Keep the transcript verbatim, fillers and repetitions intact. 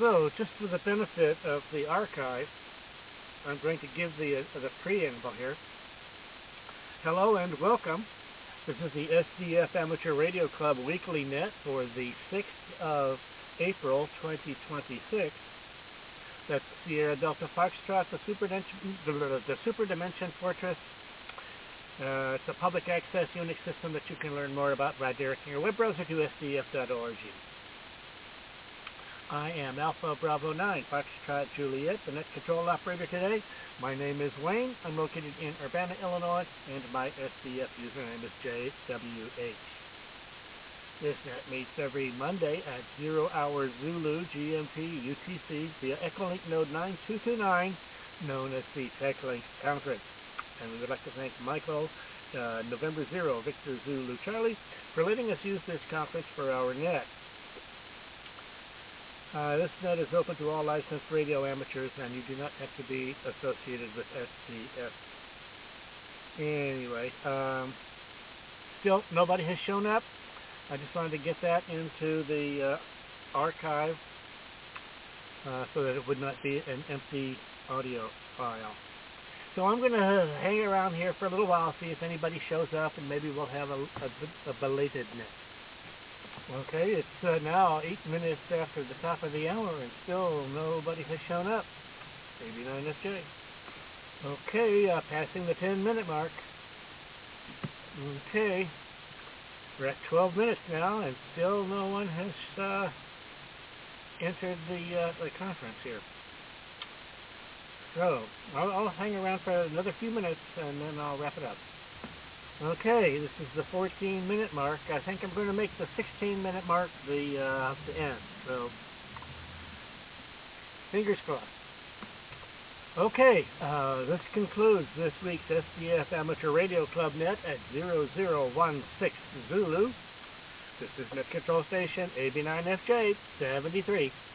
So, just for the benefit of the archive, I'm going to give the uh, the preamble here. Hello and welcome. This is the S D F Amateur Radio Club Weekly Net for the sixth of April, twenty twenty-six. That's Sierra Delta Foxtrot, the Super, the Super Dimension Fortress. Uh, it's a public access Unix system that you can learn more about by directing your web browser to S D F dot org. I am Alpha Bravo nine, Foxtrot Juliet, the net control operator today. My name is Wayne. I'm located in Urbana, Illinois, and my S D F username is J W H. This net meets every Monday at zero hour Zulu G M T U T C via Echolink node nine two two nine, known as the TechLink Conference. And we would like to thank Michael, uh, November zero, Victor Zulu Charlie, for letting us use this conference for our net. Uh, this net is open to all licensed radio amateurs, and you do not have to be associated with S D F. Anyway, um, still nobody has shown up. I just wanted to get that into the uh, archive uh, so that it would not be an empty audio file. So I'm going to hang around here for a little while, see if anybody shows up, and maybe we'll have a, a, a belated net. Okay, it's uh, now eight minutes after the top of the hour, and still nobody has shown up. A B nine F J. Okay, uh, passing the ten minute mark. Okay, we're at twelve minutes now, and still no one has uh, entered the, uh, the conference here. So, I'll, I'll hang around for another few minutes, and then I'll wrap it up. Okay, this is the fourteen minute mark. I think I'm going to make the sixteen minute mark the, uh, the end. So, fingers crossed. Okay, uh, this concludes this week's S D F Amateur Radio Club Net at zero zero one six Zulu. This is Net Control Station A B nine F J seventy-three.